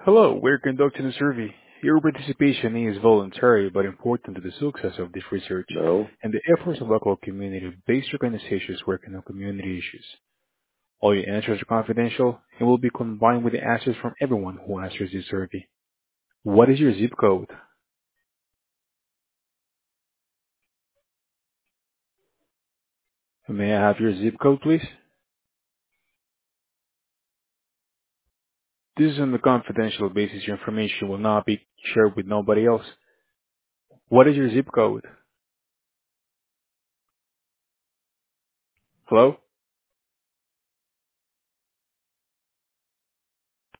Hello, we're conducting a survey. Your participation is voluntary but important to the success of this research No. and the efforts of local community-based organizations working on community issues. All your answers are confidential and will be combined with the answers from everyone who answers this survey. What is your zip code? May I have your zip code, please? This is on the confidential basis. Your information will not be shared with nobody else. What is your zip code? Hello?